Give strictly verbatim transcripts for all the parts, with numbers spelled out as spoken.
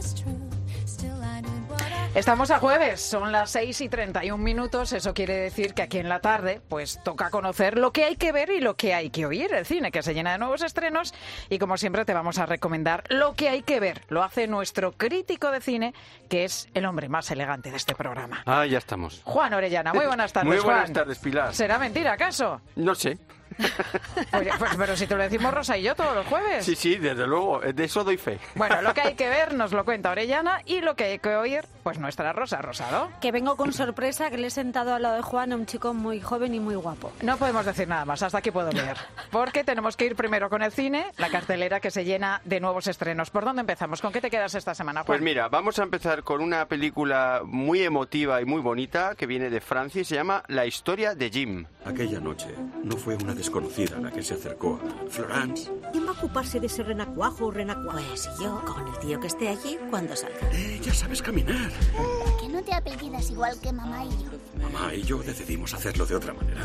Estamos a jueves, son las seis y treinta y un minutos, eso quiere decir que aquí en la tarde pues toca conocer lo que hay que ver y lo que hay que oír, el cine que se llena de nuevos estrenos y como siempre te vamos a recomendar lo que hay que ver, lo hace nuestro crítico de cine que es el hombre más elegante de este programa. Ah, ya estamos. Juan Orellana, muy buenas tardes. Muy buenas Juan. tardes, Pilar. ¿Será mentira acaso? No sé. Pues, pues, pero si te lo decimos Rosa y yo todos los jueves. Sí, sí, desde luego, de eso doy fe. Bueno, lo que hay que ver nos lo cuenta Orellana y lo que hay que oír, pues nuestra Rosa Rosado. Que vengo con sorpresa, que le he sentado al lado de Juan a un chico muy joven y muy guapo. No podemos decir nada más, hasta aquí puedo leer. Porque tenemos que ir primero con el cine, la cartelera que se llena de nuevos estrenos. ¿Por dónde empezamos? ¿Con qué te quedas esta semana, Juan? Pues mira, vamos a empezar con una película muy emotiva y muy bonita que viene de Francia y se llama La historia de Jim. Aquella noche no fue una desconocida la que se acercó a Florence. ¿Quién va a ocuparse de ese renacuajo o renacuajo? Pues yo, con el tío que esté allí cuando salga. Eh, ya sabes caminar. Que no te apellidas igual que mamá y yo. Mamá y yo decidimos hacerlo de otra manera.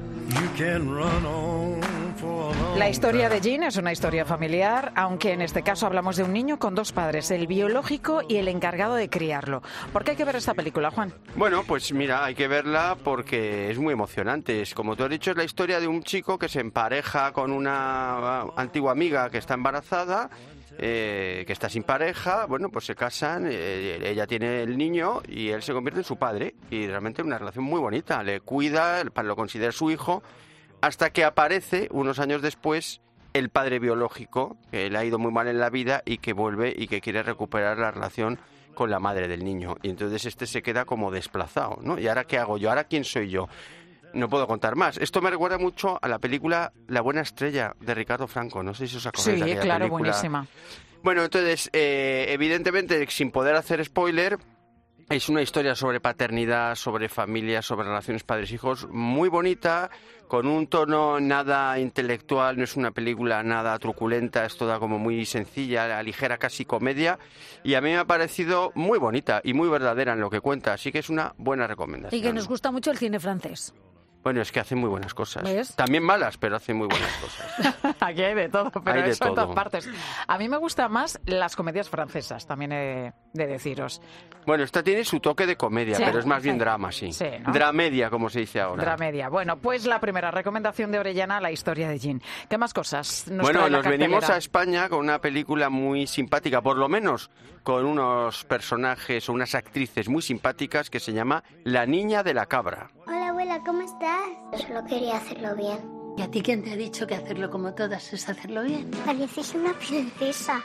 La historia de Jim es una historia familiar, aunque en este caso hablamos de un niño con dos padres, el biológico y el encargado de criarlo. ¿Por qué hay que ver esta película, Juan? Bueno, pues mira, hay que verla porque es muy emocionante. Es, como tú has dicho, es la historia de un chico que se empareja con una antigua amiga que está embarazada. Eh, que está sin pareja, bueno, pues se casan, eh, ella tiene el niño y él se convierte en su padre y realmente es una relación muy bonita, le cuida, lo considera su hijo, hasta que aparece unos años después el padre biológico, que le ha ido muy mal en la vida y que vuelve y que quiere recuperar la relación con la madre del niño, y entonces este se queda como desplazado, ¿no? ¿Y ahora qué hago yo? ¿Ahora quién soy yo? No puedo contar más. Esto me recuerda mucho a la película La buena estrella de Ricardo Franco. No sé si os acordáis sí, de aquella claro, película. buenísima. Bueno, entonces, eh, evidentemente, sin poder hacer spoiler, es una historia sobre paternidad, sobre familia, sobre relaciones padres-hijos, muy bonita, con un tono nada intelectual, no es una película nada truculenta, es toda como muy sencilla, ligera, casi comedia, y a mí me ha parecido muy bonita y muy verdadera en lo que cuenta, así que es una buena recomendación. Y que nos gusta mucho el cine francés. Bueno, es que hace muy buenas cosas. ¿Ves? También malas, pero hace muy buenas cosas. Aquí hay de todo, pero Hay de eso en todo. todas partes. A mí me gustan más las comedias francesas, también he de deciros. Bueno, esta tiene su toque de comedia, Sí, pero es más bien sí. drama, sí. Sí, ¿no? Dramedia, como se dice ahora. Dramedia. Bueno, pues la primera recomendación de Orellana, la historia de Jim. ¿Qué más cosas nos Bueno, trae la nos venimos cartelera? a España con una película muy simpática, por lo menos con unos personajes o unas actrices muy simpáticas que se llama La niña de la cabra. Hola abuela, ¿cómo estás? Yo solo quería hacerlo bien. ¿Y a ti quién te ha dicho que hacerlo como todas es hacerlo bien? Pareces una princesa.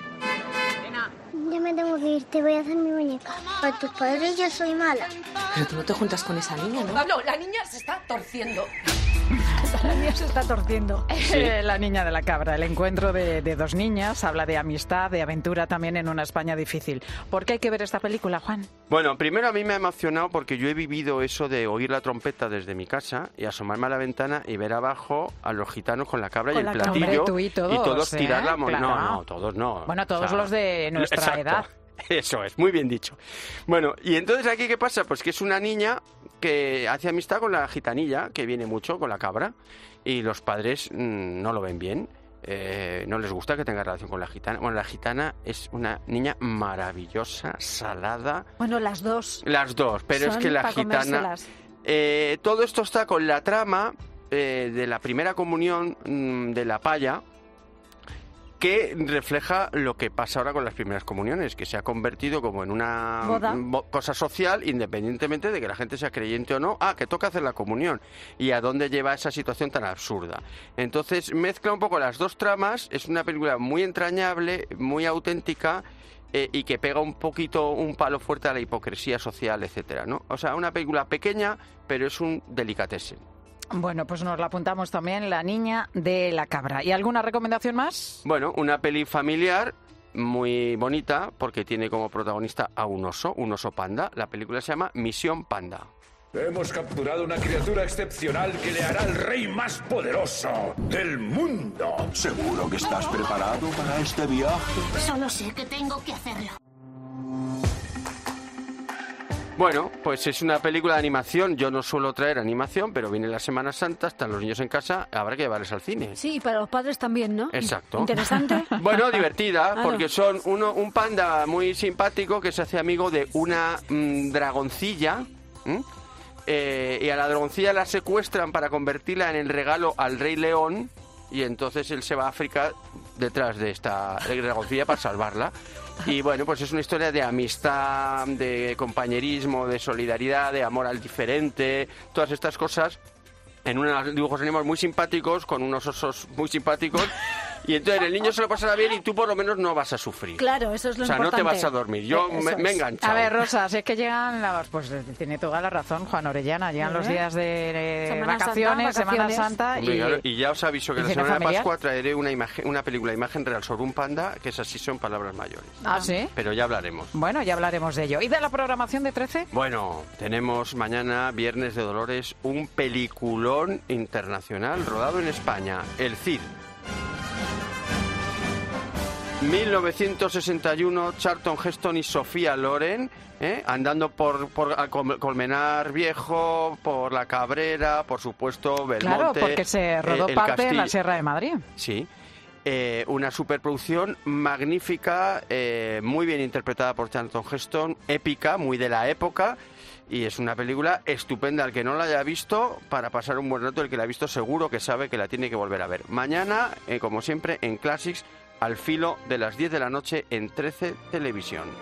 Ya me tengo que ir, te voy a hacer mi muñeca. Para tus padres yo soy mala. Pero tú no te juntas con esa niña, ¿no? Pablo, la niña se está torciendo. La niña se está torciendo. Eh, La niña de la cabra, el encuentro de, de dos niñas, habla de amistad, de aventura también en una España difícil. ¿Por qué hay que ver esta película, Juan? Bueno, primero a mí me ha emocionado porque yo he vivido eso de oír la trompeta desde mi casa y asomarme a la ventana y ver abajo a los gitanos con la cabra Con y la el cabra. platillo. Hombre, tú y todos, todos ¿eh? tirar la moneda. Claro. No, no, todos no. Bueno, todos O sea, los de nuestra exacto. edad. Eso es, muy bien dicho. Bueno, y entonces aquí ¿qué pasa? Pues que es una niña que hace amistad con la gitanilla, que viene mucho con la cabra, y los padres mmm, no lo ven bien. Eh, no les gusta que tenga relación con la gitana. Bueno, la gitana es una niña maravillosa, salada. Bueno, las dos. Las dos, pero es son que la pa' gitana... comérselas. Eh, todo esto está con la trama eh, de la primera comunión mmm, de la paya, que refleja lo que pasa ahora con las primeras comuniones, que se ha convertido como en una Boda. bo- cosa social, independientemente de que la gente sea creyente o no. Ah, que toca hacer la comunión. ¿Y a dónde lleva esa situación tan absurda? Entonces mezcla un poco las dos tramas. Es una película muy entrañable, muy auténtica, eh, y que pega un poquito un palo fuerte a la hipocresía social, etcétera, ¿no? O sea, una película pequeña, pero es un delicatessen. Bueno, pues nos la apuntamos también, La niña de la cabra. ¿Y alguna recomendación más? Bueno, una peli familiar muy bonita porque tiene como protagonista a un oso, un oso panda. La película se llama Misión Panda. Hemos capturado una criatura excepcional que le hará al rey más poderoso del mundo. ¿Seguro que estás preparado para este viaje? Solo sé que tengo que hacerlo. Bueno, pues es una película de animación. Yo no suelo traer animación, pero viene la Semana Santa, están los niños en casa, habrá que llevarles al cine. Sí, y para los padres también, ¿no? Exacto. Interesante. Bueno, divertida, Claro. porque son uno, un panda muy simpático que se hace amigo de una mmm, dragoncilla. ¿m? Eh, y a la dragoncilla la secuestran para convertirla en el regalo al Rey León. Y entonces él se va a África detrás de esta dragoncilla para salvarla. Y bueno, pues es una historia de amistad, de compañerismo, de solidaridad, de amor al diferente, todas estas cosas en unos dibujos animados muy simpáticos, con unos osos muy simpáticos. Y entonces el niño se lo pasará bien y tú por lo menos no vas a sufrir. Claro, eso es lo O sea, importante. no te vas a dormir. Yo Eh, me, eso me he es. enganchado. A ver, Rosa, si es que llegan las... Pues tiene toda la razón, Juan Orellana. Llegan ¿Eh? los días de eh, Semana vacaciones, Santa, Semana vacaciones. Santa Hombre, y... claro, y ya os aviso que ¿y la cena semana de familiar? Pascua traeré una, imagen, una película, imagen real sobre un panda, que esas sí son palabras mayores. Ah, ¿sí? Pero ya hablaremos. Bueno, ya hablaremos de ello. ¿Y de la programación de trece? Bueno, tenemos mañana, Viernes de Dolores, un peliculón internacional rodado en España, El Cid. mil novecientos sesenta y uno, Charlton Heston y Sofía Loren, ¿eh? andando por, por a Col- Colmenar Viejo, por La Cabrera, por supuesto, Belmonte. Claro, porque se rodó eh, el parte en la Castillo. Sierra de Madrid. Sí. Eh, una superproducción magnífica, eh, muy bien interpretada por Charlton Heston, épica, muy de la época, y es una película estupenda. El que no la haya visto, para pasar un buen rato, el que la ha visto seguro que sabe que la tiene que volver a ver. Mañana, eh, como siempre, en Classics, al filo de las diez de la noche en trece Televisión.